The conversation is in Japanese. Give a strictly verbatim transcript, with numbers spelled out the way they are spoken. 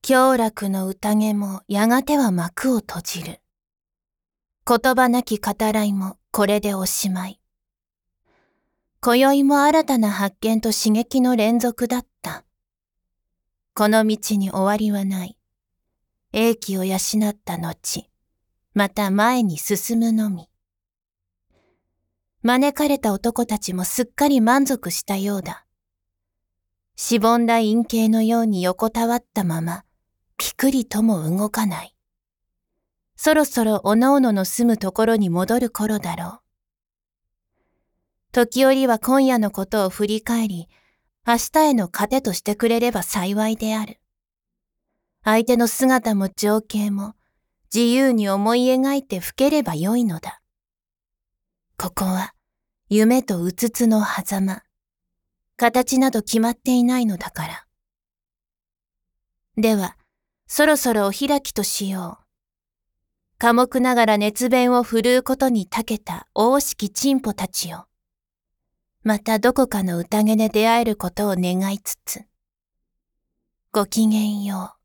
享楽の宴もやがては幕を閉じる。言葉なき語らいもこれでおしまい。今宵も新たな発見と刺激の連続だった。この道に終わりはない。英気を養った後、また前に進むのみ。招かれた男たちもすっかり満足したようだ。しぼんだ陰茎のように横たわったまま、ピクリとも動かない。そろそろおのおのの住むところに戻る頃だろう。時折は今夜のことを振り返り、明日への糧としてくれれば幸いである。相手の姿も情景も自由に思い描いて吹ければよいのだ。ここは夢とうつつの狭間。形など決まっていないのだから。では、そろそろお開きとしよう。寡黙ながら熱弁を振るうことに長けた大しきチンポたちよ。またどこかの宴で出会えることを願いつつ。ごきげんよう。